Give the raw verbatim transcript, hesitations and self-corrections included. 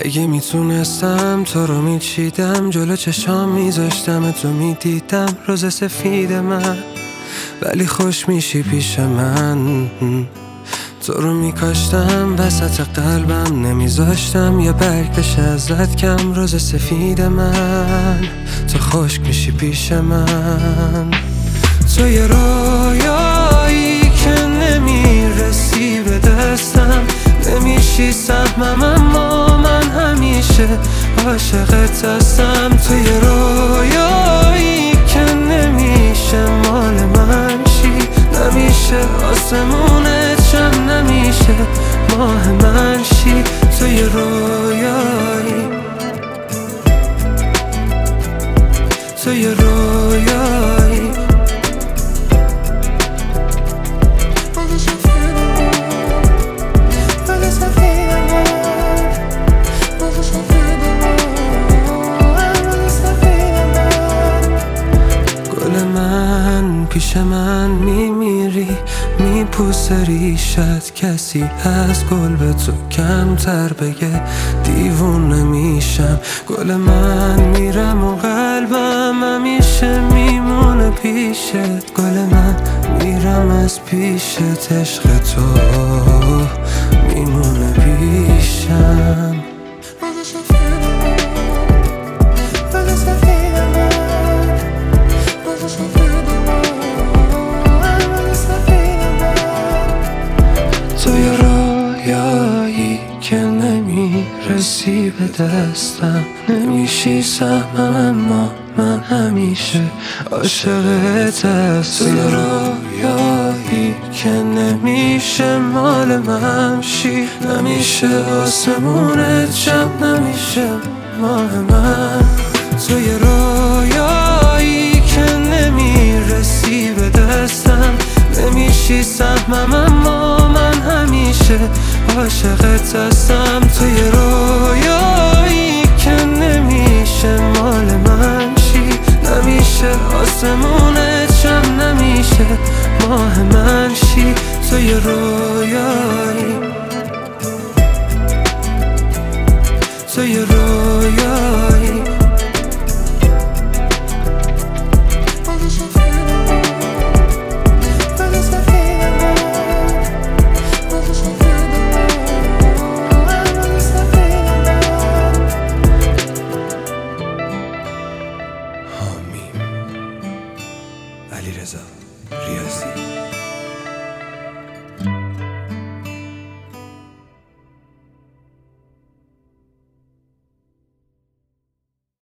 اگه میتونستم تو رو میچیدم، جلو چشام میذاشتم تو میدیدم روز سفید من، ولی خوش میشی پیش من. تو رو میکاشتم وسط قلبم، نمیذاشتم یه برگ بشه ازت کم. روز سفید من تو خشک میشی پیش من. تو یه رویایی که نمیرسی به دستم، نمیشی سهمم اما من همیشه عاشقت هستم. تو یه رویایی که نمیشه مال من شی، نمیشه آسمونت شم، نمیشه ماه من شی. تو یه رویایی، تو یه رویایی. پیش من میمیری، میپوسه ریشت، کسی از گل به تو کمتر بگه دیوونه میشم. گل من میرم و قلبم همیشه میمونه پیشت. گل من میرم از پیشت، عشق تو میمونه پیشم. تو یه رویایی که نمیرسی به دستم، نمیشی سهمم اما من همیشه عاشقت هستم. تو یه رویایی که نمیشه مال من شی، نمیشه آسمونت شم، نمیشه ماه من. تو یه رویایی که نمیرسی به دستم، نمیشی سهمم اما من همیشه عاشقت هستم. تو یه رویایی که نمیشه مال من شی، نمیشه آسمونت شم، نمیشه ماه من شی. تو یه رویایی، تو یه رویایی. علیرضا ریاضی.